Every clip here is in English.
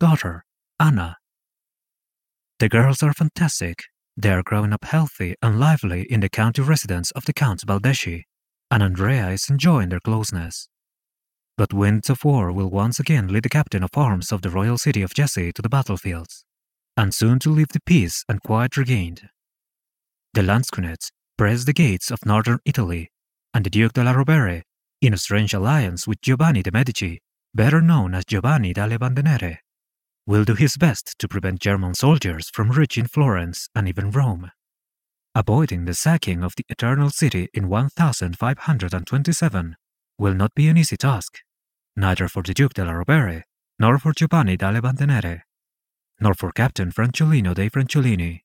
daughter, Anna. The girls are fantastic. They are growing up healthy and lively in the county residence of the Count Baldeschi, and Andrea is enjoying their closeness. But winds of war will once again lead the captain of arms of the royal city of Jesse to the battlefields, and soon to leave the peace and quiet regained. The Lansquenets press the gates of northern Italy, and the Duke de la Rovere, in a strange alliance with Giovanni de' Medici, better known as Giovanni dalle Bandenere, will do his best to prevent German soldiers from reaching Florence and even Rome. Avoiding the sacking of the Eternal City in 1527 will not be an easy task, neither for the Duke de la Rovere, nor for Giovanni dalle Bandenere, nor for Captain Franciolino dei Franciolini.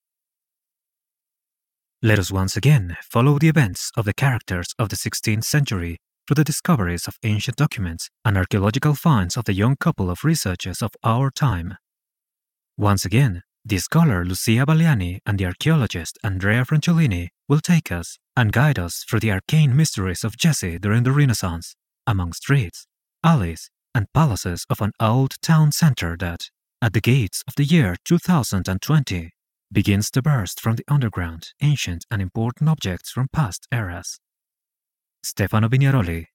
Let us once again follow the events of the characters of the 16th century through the discoveries of ancient documents and archaeological finds of the young couple of researchers of our time. Once again, the scholar Lucia Baliani and the archaeologist Andrea Franciolini will take us and guide us through the arcane mysteries of Jesse during the Renaissance, among streets, alleys, and palaces of an old town center that, at the gates of the year 2020, begins to burst from the underground ancient and important objects from past eras. Stefano Vignaroli.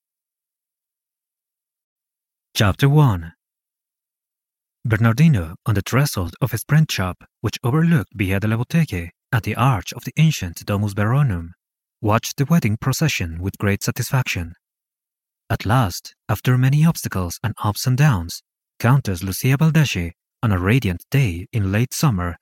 Chapter 1. Bernardino, on the threshold of his print shop, which overlooked Via delle Botteghe at the arch of the ancient Domus Veronum, watched the wedding procession with great satisfaction. At last, after many obstacles and ups and downs, Countess Lucia Baldeschi, on a radiant day in late summer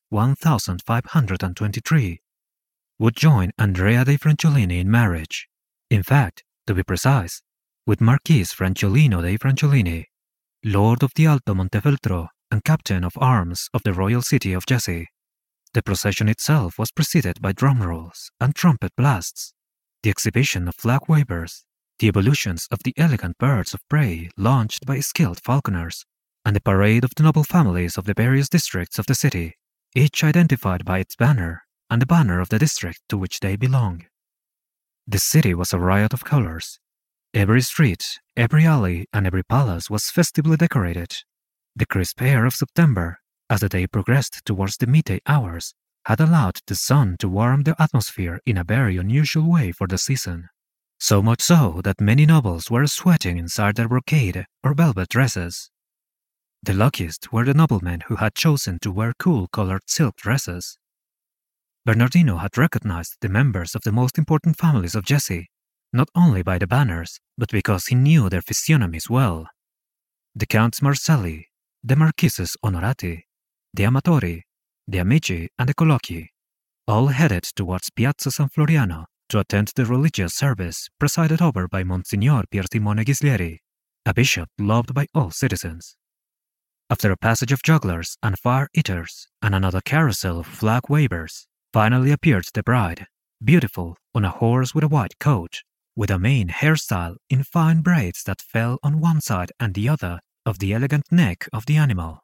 1523, would join Andrea dei Franciolini in marriage. In fact, to be precise, with Marquis Franciolino dei Franciolini, Lord of the Alto Montefeltro and Captain of Arms of the Royal City of Jesse. The procession itself was preceded by drum rolls and trumpet blasts, the exhibition of flag wavers, the evolutions of the elegant birds of prey launched by skilled falconers, and the parade of the noble families of the various districts of the city, each identified by its banner and the banner of the district to which they belong. The city was a riot of colors. Every street, every alley, and every palace was festively decorated. The crisp air of September, as the day progressed towards the midday hours, had allowed the sun to warm the atmosphere in a very unusual way for the season. So much so that many nobles were sweating inside their brocade or velvet dresses. The luckiest were the noblemen who had chosen to wear cool-colored silk dresses. Bernardino had recognized the members of the most important families of Jesse, not only by the banners, but because he knew their physiognomies well. The Counts Marcelli, the Marquises Onorati, the Amatori, the Amici, and the Colocchi, all headed towards Piazza San Floriano to attend the religious service presided over by Monsignor Piersimone Ghislieri, a bishop loved by all citizens. After a passage of jugglers and fire-eaters and another carousel of flag wavers, finally appeared the bride, beautiful on a horse with a white coat, with a mane hairstyle in fine braids that fell on one side and the other of the elegant neck of the animal.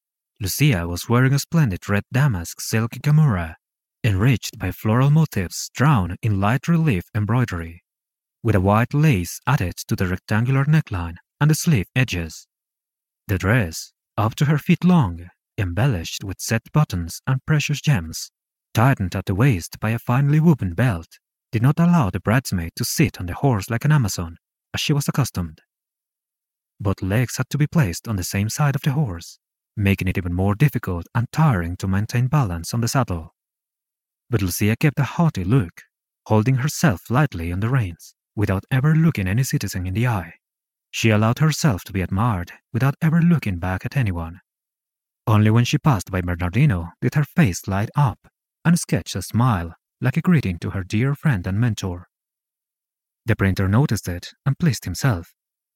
Lucia was wearing a splendid red damask silk gamura, enriched by floral motifs drawn in light relief embroidery, with a white lace added to the rectangular neckline and the sleeve edges. The dress, up to her feet long, embellished with set buttons and precious gems, tightened at the waist by a finely woven belt, did not allow the bridesmaid to sit on the horse like an Amazon, as she was accustomed. Both legs had to be placed on the same side of the horse, making it even more difficult and tiring to maintain balance on the saddle. But Lucia kept a haughty look, holding herself lightly on the reins, without ever looking any citizen in the eye. She allowed herself to be admired without ever looking back at anyone. Only when she passed by Bernardino did her face light up and sketch a smile like a greeting to her dear friend and mentor. The printer noticed it and pleased himself.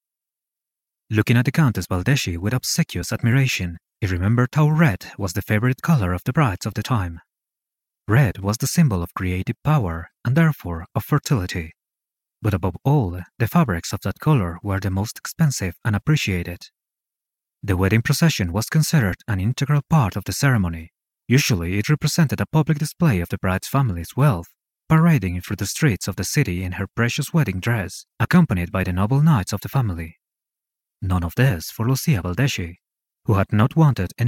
Looking at the Countess Baldeschi with obsequious admiration, he remembered how red was the favorite color of the brides of the time. Red was the symbol of creative power and therefore of fertility. But above all, the fabrics of that color were the most expensive and appreciated. The wedding procession was considered an integral part of the ceremony. Usually it represented a public display of the bride's family's wealth, parading through the streets of the city in her precious wedding dress, accompanied by the noble knights of the family. None of this for Lucia Baldeschi, who had not wanted any